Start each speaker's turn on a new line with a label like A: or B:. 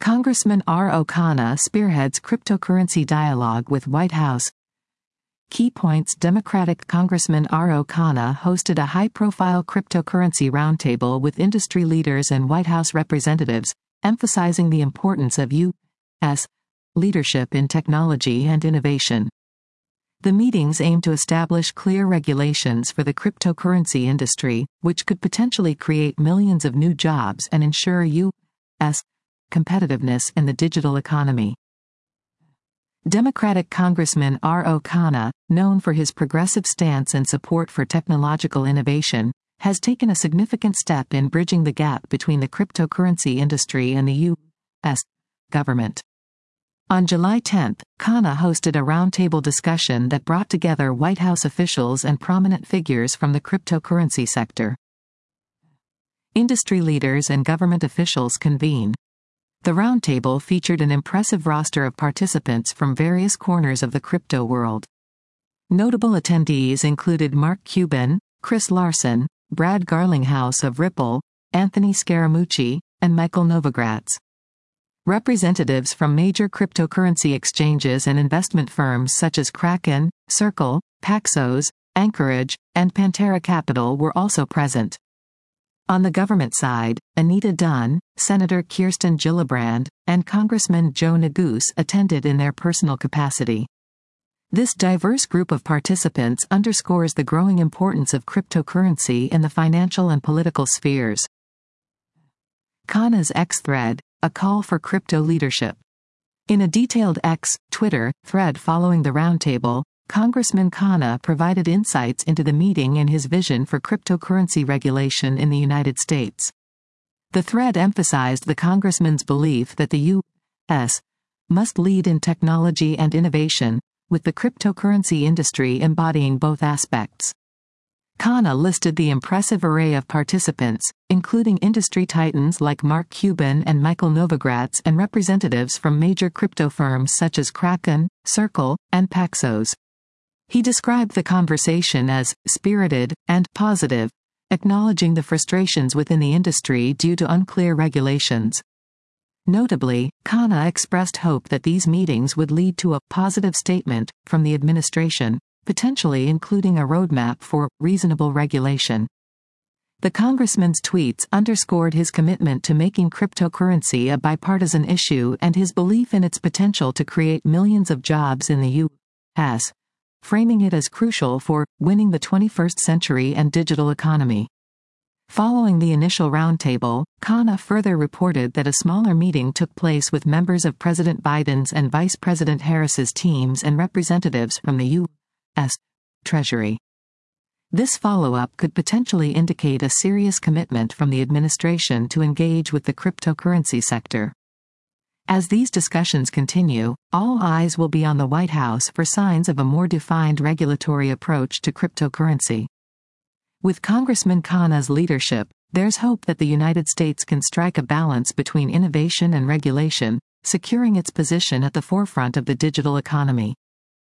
A: Congressman R.O. Khanna spearheads cryptocurrency dialogue with White House. Key points: Democratic Congressman R.O. Khanna hosted a high-profile cryptocurrency roundtable with industry leaders and White House representatives, emphasizing the importance of U.S. leadership in technology and innovation. The meetings aim to establish clear regulations for the cryptocurrency industry, which could potentially create millions of new jobs and ensure U.S. competitiveness in the digital economy. Democratic Congressman R.O. Khanna, known for his progressive stance and support for technological innovation, has taken a significant step in bridging the gap between the cryptocurrency industry and the U.S. government. On July 10, Khanna hosted a roundtable discussion that brought together White House officials and prominent figures from the cryptocurrency sector. Industry leaders and government officials convene. The roundtable featured an impressive roster of participants from various corners of the crypto world. Notable attendees included Mark Cuban, Chris Larsen, Brad Garlinghouse of Ripple, Anthony Scaramucci, and Michael Novogratz. Representatives from major cryptocurrency exchanges and investment firms such as Kraken, Circle, Paxos, Anchorage, and Pantera Capital were also present. On the government side, Anita Dunn, Senator Kirsten Gillibrand, and Congressman Joe Neguse attended in their personal capacity. This diverse group of participants underscores the growing importance of cryptocurrency in the financial and political spheres. Khanna's X thread, a call for crypto leadership. In a detailed X, Twitter, thread following the roundtable, Congressman Khanna provided insights into the meeting and his vision for cryptocurrency regulation in the United States. The thread emphasized the congressman's belief that the U.S. must lead in technology and innovation, with the cryptocurrency industry embodying both aspects. Khanna listed the impressive array of participants, including industry titans like Mark Cuban and Michael Novogratz and representatives from major crypto firms such as Kraken, Circle, and Paxos. He described the conversation as spirited and positive, acknowledging the frustrations within the industry due to unclear regulations. Notably, Khanna expressed hope that these meetings would lead to a positive statement from the administration, potentially including a roadmap for reasonable regulation. The congressman's tweets underscored his commitment to making cryptocurrency a bipartisan issue and his belief in its potential to create millions of jobs in the U.S., framing it as crucial for winning the 21st century and digital economy. Following the initial roundtable, Khanna further reported that a smaller meeting took place with members of President Biden's and Vice President Harris's teams and representatives from the U.S. Treasury. This follow-up could potentially indicate a serious commitment from the administration to engage with the cryptocurrency sector. As these discussions continue, all eyes will be on the White House for signs of a more defined regulatory approach to cryptocurrency. With Congressman Khanna's leadership, there's hope that the United States can strike a balance between innovation and regulation, securing its position at the forefront of the digital economy.